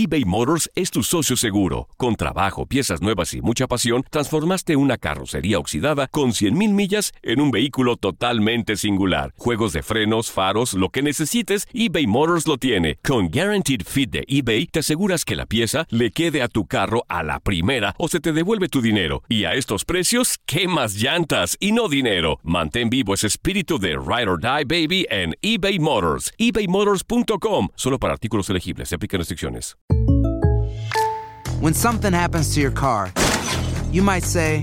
eBay Motors es tu socio seguro. Con trabajo, piezas nuevas y mucha pasión, transformaste una carrocería oxidada con 100,000 millas en un vehículo totalmente singular. Juegos de frenos, faros, lo que necesites, eBay Motors lo tiene. Con Guaranteed Fit de eBay, te aseguras que la pieza le quede a tu carro a la primera o se te devuelve tu dinero. Y a estos precios, ¿qué más llantas y no dinero? Mantén vivo ese espíritu de Ride or Die, baby, en eBay Motors. ebaymotors.com. Solo para artículos elegibles. Se aplican restricciones. When something happens to your car, you might say,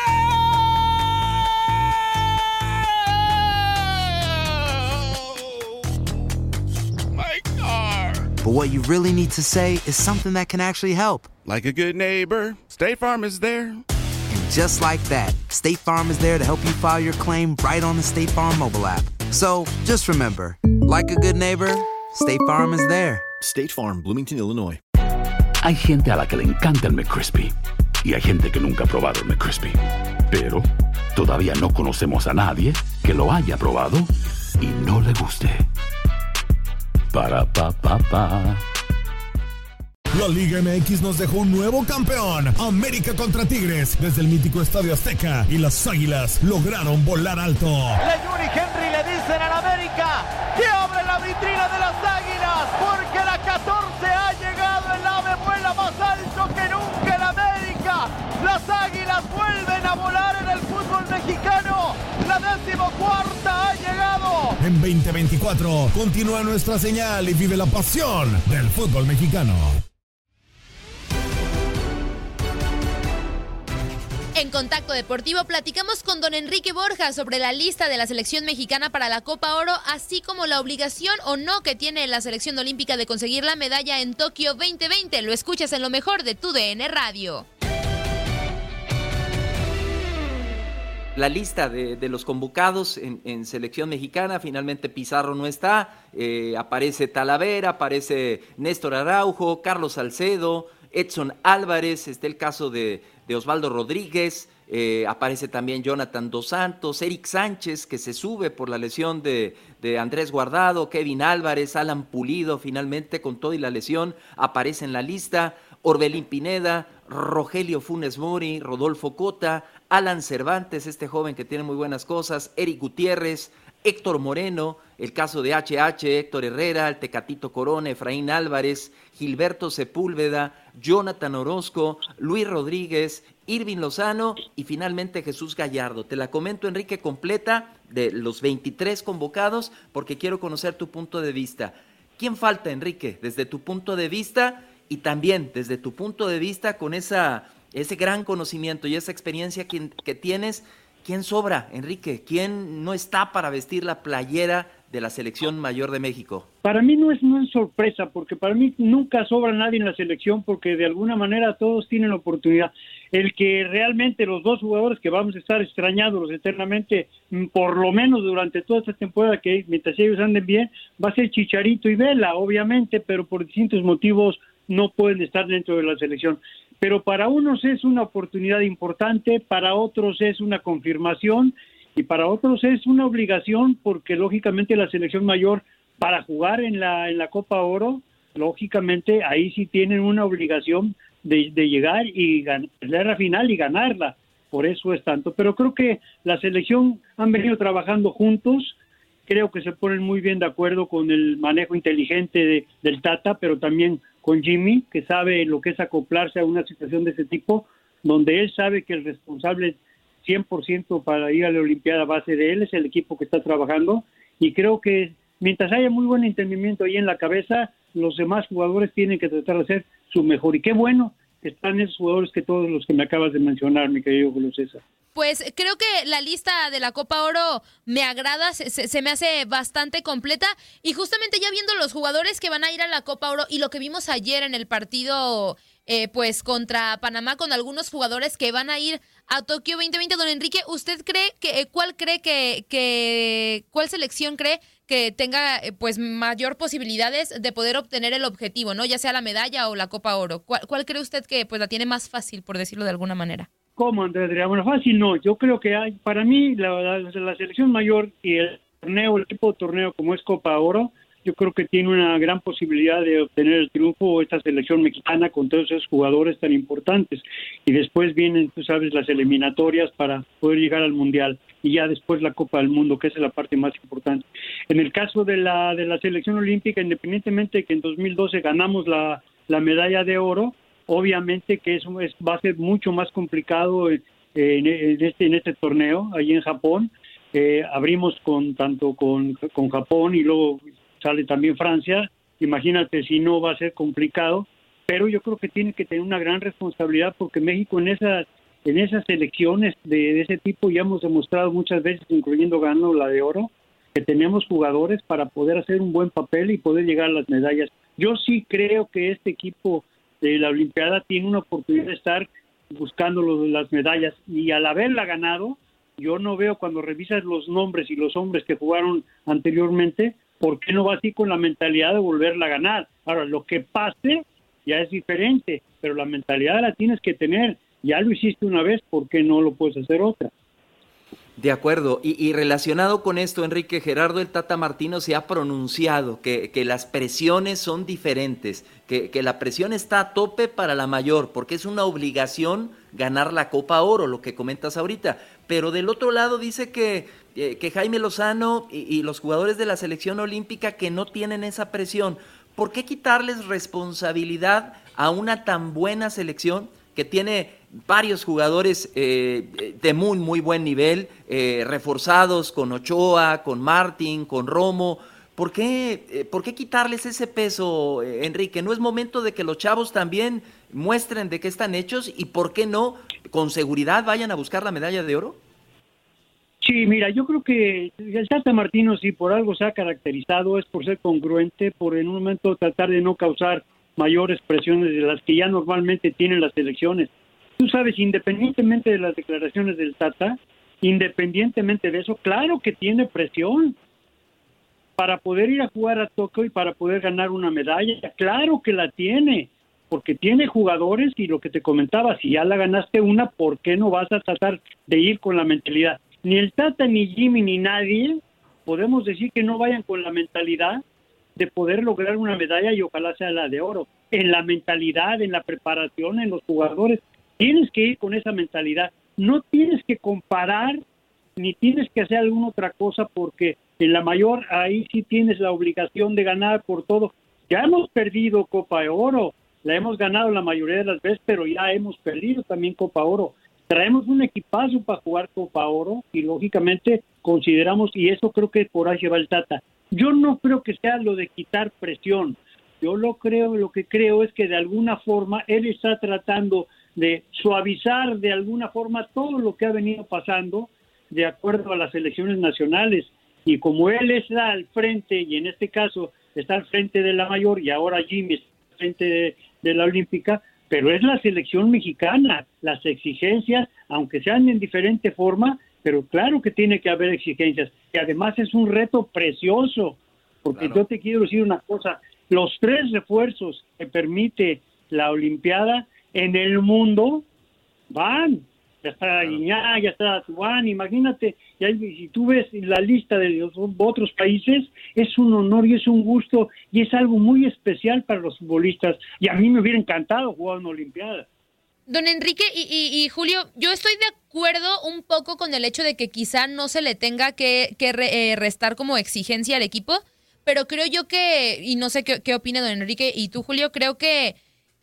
My car! but what you really need to say is something that can actually help. Like a good neighbor, State Farm is there. And just like that, State Farm is there to help you file your claim right on the State Farm mobile app. So just remember, like a good neighbor, State Farm is there. State Farm, Bloomington, Illinois. Hay gente a la que le encanta el McCrispy y hay gente que nunca ha probado el McCrispy. Pero todavía no conocemos a nadie que lo haya probado y no le guste. Para pa pa pa. La Liga MX nos dejó un nuevo campeón. América contra Tigres desde el mítico Estadio Azteca y las Águilas lograron volar alto. Leyuni Henry le dicen al América que abre la vitrina de las Águilas porque la 14 ha llegado, el ave vuela más alto que nunca en América. Las Águilas vuelven a volar en el fútbol mexicano. La 14ª ha llegado. En 2024 continúa nuestra señal y vive la pasión del fútbol mexicano. En Contacto Deportivo platicamos con don Enrique Borja sobre la lista de la selección mexicana para la Copa Oro, así como la obligación o no que tiene la selección olímpica de conseguir la medalla en Tokio 2020. Lo escuchas en lo mejor de tu DN Radio. La lista de los convocados en selección mexicana, finalmente Pizarro no está, aparece Talavera, aparece Néstor Araujo, Carlos Salcedo, Edson Álvarez, está el caso de Osvaldo Rodríguez, aparece también Jonathan Dos Santos, Eric Sánchez, que se sube por la lesión de Andrés Guardado, Kevin Álvarez, Alan Pulido, finalmente con todo y la lesión, aparece en la lista, Orbelín Pineda, Rogelio Funes Mori, Rodolfo Cota, Alan Cervantes, este joven que tiene muy buenas cosas, Eric Gutiérrez, Héctor Moreno, el caso de HH, Héctor Herrera, el Tecatito Corona, Efraín Álvarez, Gilberto Sepúlveda, Jonathan Orozco, Luis Rodríguez, Irving Lozano y finalmente Jesús Gallardo. Te la comento, Enrique, completa de los 23 convocados porque quiero conocer tu punto de vista. ¿Quién falta, Enrique, desde tu punto de vista y también desde tu punto de vista con ese gran conocimiento y esa experiencia que tienes? ¿Quién sobra, Enrique? ¿Quién no está para vestir la playera de la selección mayor de México? Para mí no es sorpresa, porque para mí nunca sobra nadie en la selección, porque de alguna manera todos tienen la oportunidad. El que realmente los dos jugadores que vamos a estar extrañados eternamente, por lo menos durante toda esta temporada, que mientras ellos anden bien, va a ser Chicharito y Vela, obviamente, pero por distintos motivos no pueden estar dentro de la selección. Pero para unos es una oportunidad importante, para otros es una confirmación y para otros es una obligación, porque lógicamente la selección mayor, para jugar en la Copa Oro, lógicamente ahí sí tienen una obligación de llegar y ganar la final y ganarla. Por eso es tanto. Pero creo que la selección han venido trabajando juntos. Creo que se ponen muy bien de acuerdo con el manejo inteligente del Tata, pero también con Jimmy, que sabe lo que es acoplarse a una situación de ese tipo, donde él sabe que el responsable 100% para ir a la Olimpiada va a ser él, es el equipo que está trabajando, y creo que mientras haya muy buen entendimiento ahí en la cabeza, los demás jugadores tienen que tratar de hacer su mejor, y qué bueno que están esos jugadores que todos los que me acabas de mencionar, mi querido Julio César. Pues creo que la lista de la Copa Oro me agrada, se me hace bastante completa, y justamente ya viendo los jugadores que van a ir a la Copa Oro y lo que vimos ayer en el partido pues contra Panamá, con algunos jugadores que van a ir a Tokio 2020, don Enrique, ¿usted cree cuál selección cree que tenga pues mayor posibilidades de poder obtener el objetivo, ¿no? Ya sea la medalla o la Copa Oro? ¿Cuál cree usted que pues la tiene más fácil, por decirlo de alguna manera? ¿Cómo, Andrés Adrián? Bueno, fácil no. Yo creo que hay, para mí, la selección mayor y el equipo de torneo como es Copa Oro, yo creo que tiene una gran posibilidad de obtener el triunfo esta selección mexicana con todos esos jugadores tan importantes. Y después vienen, tú sabes, las eliminatorias para poder llegar al Mundial. Y ya después la Copa del Mundo, que es la parte más importante. En el caso de la selección olímpica, independientemente de que en 2012 ganamos la medalla de oro, obviamente que eso va a ser mucho más complicado en este torneo, allí en Japón. Abrimos tanto con Japón y luego sale también Francia. Imagínate si no, va a ser complicado, pero yo creo que tiene que tener una gran responsabilidad, porque México en esas selecciones de ese tipo ya hemos demostrado muchas veces, incluyendo ganando la de oro, que tenemos jugadores para poder hacer un buen papel y poder llegar a las medallas. Yo sí creo que este equipo de la Olimpiada tiene una oportunidad de estar buscando las medallas, y al haberla ganado, yo no veo, cuando revisas los nombres y los hombres que jugaron anteriormente, ¿por qué no va así con la mentalidad de volverla a ganar? Ahora, lo que pase ya es diferente, pero la mentalidad la tienes que tener. Ya lo hiciste una vez, ¿por qué no lo puedes hacer otra? De acuerdo, y relacionado con esto, Enrique, Gerardo el Tata Martino se ha pronunciado que las presiones son diferentes, que la presión está a tope para la mayor, porque es una obligación ganar la Copa Oro, lo que comentas ahorita, pero del otro lado dice que Jaime Lozano y los jugadores de la selección olímpica que no tienen esa presión. ¿Por qué quitarles responsabilidad a una tan buena selección que tiene varios jugadores de muy buen nivel, reforzados con Ochoa, con Martín, con Romo? ¿Por qué quitarles ese peso, Enrique? ¿No es momento de que los chavos también muestren de qué están hechos y por qué no, con seguridad, vayan a buscar la medalla de oro? Sí, mira, yo creo que el Tata Martino, si por algo se ha caracterizado, es por ser congruente, por en un momento tratar de no causar mayores presiones de las que ya normalmente tienen las selecciones. Tú sabes, independientemente de las declaraciones del Tata, independientemente de eso, claro que tiene presión para poder ir a jugar a Tokio y para poder ganar una medalla. Claro que la tiene, porque tiene jugadores, y lo que te comentaba, si ya la ganaste una, ¿por qué no vas a tratar de ir con la mentalidad? Ni el Tata, ni Jimmy, ni nadie podemos decir que no vayan con la mentalidad de poder lograr una medalla, y ojalá sea la de oro. En la mentalidad, en la preparación, en los jugadores, tienes que ir con esa mentalidad. No tienes que comparar, ni tienes que hacer alguna otra cosa, porque en la mayor ahí sí tienes la obligación de ganar por todo. Ya hemos perdido Copa de Oro, la hemos ganado la mayoría de las veces, pero ya hemos perdido también Copa Oro. Traemos un equipazo para jugar Copa Oro y lógicamente consideramos, y eso creo que por ahí se va el Tata. Yo no creo que sea lo de quitar presión. Yo lo que creo es que de alguna forma él está tratando de suavizar de alguna forma todo lo que ha venido pasando de acuerdo a las elecciones nacionales. Y como él está al frente, y en este caso está al frente de la mayor, y ahora Jimmy está al frente de la olímpica, pero es la selección mexicana, las exigencias, aunque sean en diferente forma, pero claro que tiene que haber exigencias, y además es un reto precioso, porque claro, yo te quiero decir una cosa, los 3 refuerzos que permite la Olimpiada en el mundo van, ya está Guiñá, ya está Zubán, imagínate, si tú ves la lista de los otros países, es un honor y es un gusto y es algo muy especial para los futbolistas, y a mí me hubiera encantado jugar una Olimpiada. Don Enrique y Julio, yo estoy de acuerdo un poco con el hecho de que quizá no se le tenga que restar como exigencia al equipo, pero creo yo que, y no sé qué opina don Enrique y tú, Julio, creo que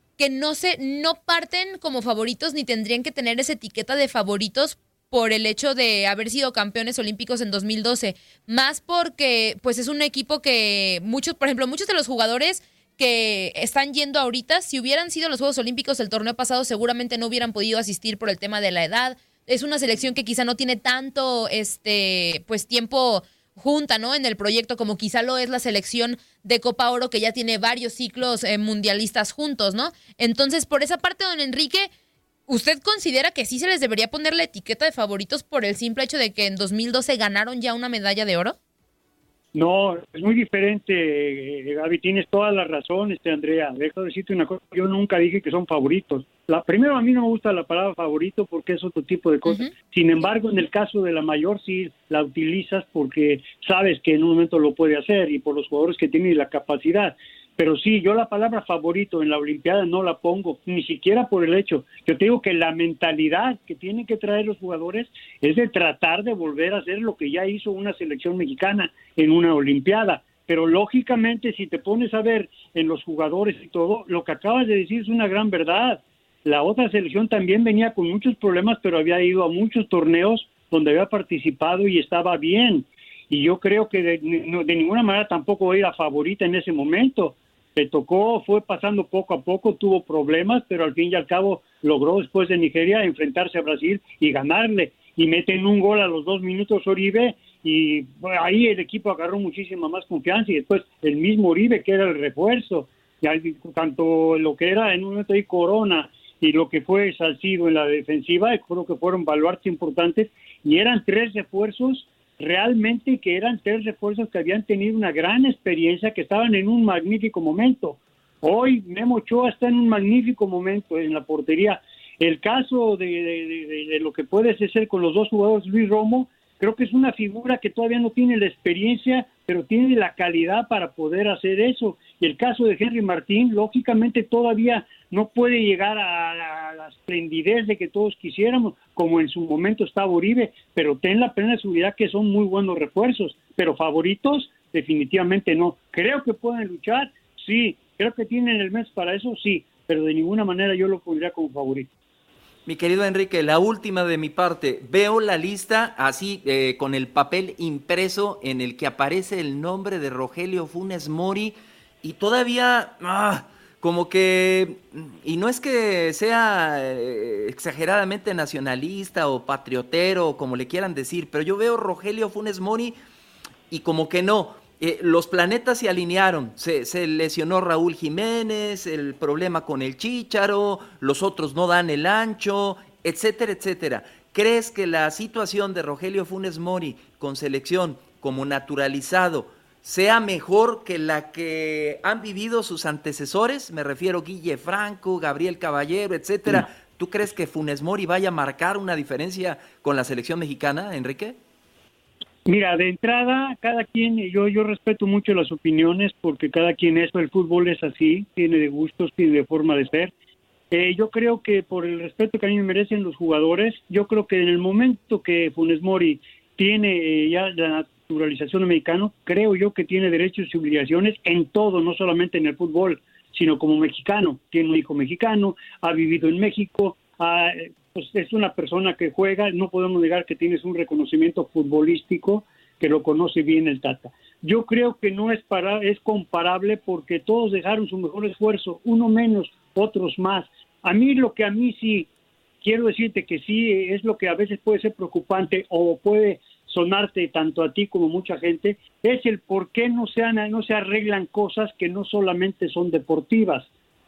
no parten como favoritos ni tendrían que tener esa etiqueta de favoritos por el hecho de haber sido campeones olímpicos en 2012, más porque pues es un equipo que muchos de los jugadores que están yendo ahorita, si hubieran sido los Juegos Olímpicos del torneo pasado, seguramente no hubieran podido asistir por el tema de la edad. Es una selección que quizá no tiene tanto pues tiempo junta, ¿no?, en el proyecto, como quizá lo es la selección de Copa Oro, que ya tiene varios ciclos mundialistas juntos, ¿no? Entonces, por esa parte, don Enrique, ¿usted considera que sí se les debería poner la etiqueta de favoritos por el simple hecho de que en 2012 ganaron ya una medalla de oro? No, es muy diferente, Gaby, tienes toda la razón, Andrea. Deja de decirte una cosa, yo nunca dije que son favoritos. Primero, a mí no me gusta la palabra favorito porque es otro tipo de cosa. Sin embargo, en el caso de la mayor sí la utilizas porque sabes que en un momento lo puede hacer y por los jugadores que tienen la capacidad. Pero sí, yo la palabra favorito en la Olimpiada no la pongo, ni siquiera por el hecho. Yo te digo que la mentalidad que tienen que traer los jugadores es de tratar de volver a hacer lo que ya hizo una selección mexicana en una Olimpiada. Pero lógicamente, si te pones a ver en los jugadores y todo, lo que acabas de decir es una gran verdad. La otra selección también venía con muchos problemas, pero había ido a muchos torneos donde había participado y estaba bien. Y yo creo que de ninguna manera tampoco era favorita en ese momento. Le tocó, fue pasando poco a poco, tuvo problemas, pero al fin y al cabo logró después de Nigeria enfrentarse a Brasil y ganarle. Y meten un gol a los 2 minutos Oribe y ahí el equipo agarró muchísima más confianza y después el mismo Oribe que era el refuerzo. Y tanto lo que era en un momento ahí Corona y lo que fue Salcido en la defensiva, creo que fueron baluartes importantes y eran 3 refuerzos realmente que eran 3 refuerzos que habían tenido una gran experiencia, que estaban en un magnífico momento. Hoy Memo Ochoa está en un magnífico momento en la portería. El caso de lo que puede ser con los 2 jugadores, Luis Romo, creo que es una figura que todavía no tiene la experiencia, pero tiene la calidad para poder hacer eso. Y el caso de Henry Martín, lógicamente todavía no puede llegar a la esplendidez de que todos quisiéramos, como en su momento estaba Uribe, pero ten la plena seguridad que son muy buenos refuerzos, pero favoritos definitivamente no. Creo que pueden luchar, sí, creo que tienen el mes para eso, sí, pero de ninguna manera yo lo pondría como favorito. Mi querido Enrique, la última de mi parte. Veo la lista así con el papel impreso en el que aparece el nombre de Rogelio Funes Mori y todavía como que, y no es que sea exageradamente nacionalista o patriotero, como le quieran decir, pero yo veo Rogelio Funes Mori y como que no. Los planetas se alinearon, se lesionó Raúl Jiménez, el problema con el Chícharo, los otros no dan el ancho, etcétera, etcétera. ¿Crees que la situación de Rogelio Funes Mori con selección como naturalizado sea mejor que la que han vivido sus antecesores? Me refiero a Guille Franco, Gabriel Caballero, etcétera. ¿Tú crees que Funes Mori vaya a marcar una diferencia con la selección mexicana, Enrique? Mira, de entrada, cada quien, yo respeto mucho las opiniones porque cada quien el fútbol es así, tiene de gustos, tiene de forma de ser. Yo creo que por el respeto que a mí me merecen los jugadores, yo creo que en el momento que Funes Mori tiene ya la naturalización mexicana, creo yo que tiene derechos y obligaciones en todo, no solamente en el fútbol, sino como mexicano. Tiene un hijo mexicano, ha vivido en México, pues es una persona que juega, no podemos negar que tienes un reconocimiento futbolístico, que lo conoce bien el Tata. Yo creo que no es comparable porque todos dejaron su mejor esfuerzo, uno menos, otros más. A mí sí, quiero decirte que sí, es lo que a veces puede ser preocupante o puede sonarte tanto a ti como mucha gente, es el por qué no se arreglan cosas que no solamente son deportivas.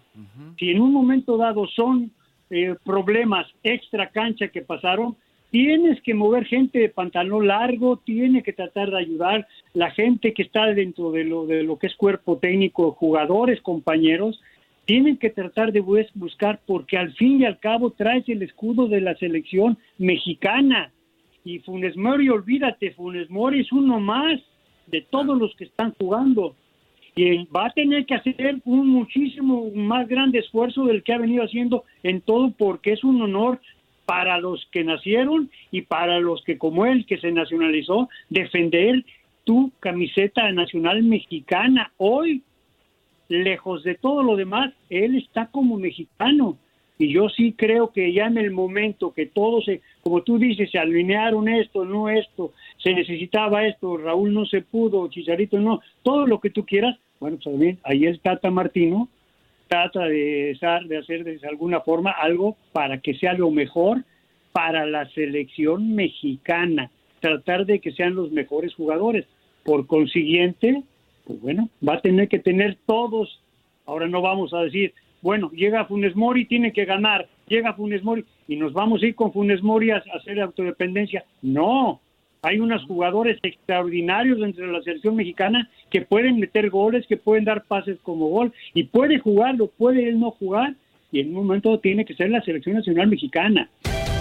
Si en un momento dado son problemas extra cancha que pasaron, tienes que mover gente de pantalón largo, tiene que tratar de ayudar la gente que está dentro de lo que es cuerpo técnico, jugadores, compañeros, tienen que tratar de buscar, porque al fin y al cabo traes el escudo de la selección mexicana. Y Funes Mori, olvídate, Funes Mori es uno más de todos los que están jugando. Y va a tener que hacer un muchísimo más grande esfuerzo del que ha venido haciendo en todo, porque es un honor para los que nacieron y para los que, como él, que se nacionalizó, defender tu camiseta nacional mexicana. Hoy, lejos de todo lo demás, él está como mexicano. Y yo sí creo que ya en el momento que todos, como tú dices, se alinearon esto, no esto, se necesitaba esto, Raúl no se pudo, Chicharito no, todo lo que tú quieras, bueno, pues también ahí el Tata Martino trata de hacer de alguna forma algo para que sea lo mejor para la selección mexicana, tratar de que sean los mejores jugadores. Por consiguiente, pues bueno, va a tener que tener todos. Ahora no vamos a decir, bueno, llega Funes Mori, tiene que ganar, llega Funes Mori y nos vamos a ir con Funes Mori a hacer autodependencia. No, Hay unos jugadores extraordinarios dentro de la selección mexicana que pueden meter goles, que pueden dar pases como gol, y puede jugarlo, puede él no jugar, y en un momento tiene que ser la selección nacional mexicana.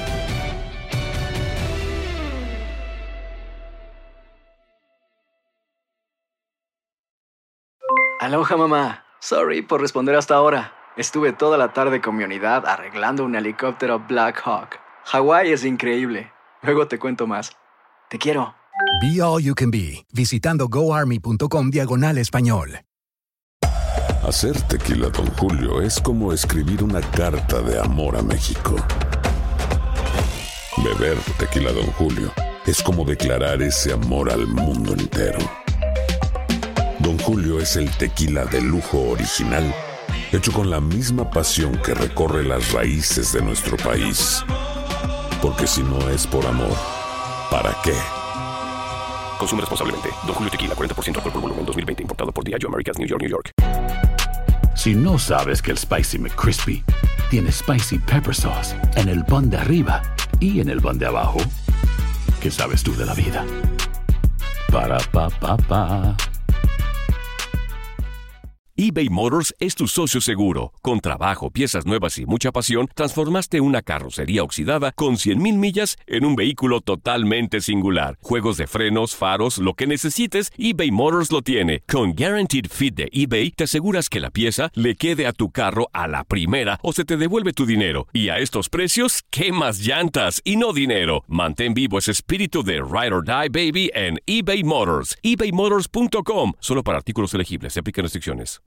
Aloha, mamá. Sorry por responder hasta ahora. Estuve toda la tarde con mi unidad arreglando un helicóptero Black Hawk. Hawái es increíble. Luego te cuento más. Te quiero. Be All You Can Be, visitando goarmy.com/español. Hacer tequila Don Julio es como escribir una carta de amor a México. Beber tequila Don Julio es como declarar ese amor al mundo entero. Don Julio es el tequila de lujo original, hecho con la misma pasión que recorre las raíces de nuestro país. Porque si no es por amor, ¿para qué? Consume responsablemente. Don Julio Tequila, 40% alcohol por volumen, 2020. Importado por Diageo Americas, New York, New York. Si no sabes que el Spicy McCrispy tiene Spicy Pepper Sauce en el pan de arriba y en el pan de abajo, ¿qué sabes tú de la vida? Para, pa, pa, pa. eBay Motors es tu socio seguro. Con trabajo, piezas nuevas y mucha pasión, transformaste una carrocería oxidada con 100,000 millas en un vehículo totalmente singular. Juegos de frenos, faros, lo que necesites, eBay Motors lo tiene. Con Guaranteed Fit de eBay, te aseguras que la pieza le quede a tu carro a la primera o se te devuelve tu dinero. Y a estos precios, ¿qué más llantas y no dinero? Mantén vivo ese espíritu de Ride or Die, baby, en eBay Motors. ebaymotors.com. Solo para artículos elegibles. Se aplican restricciones.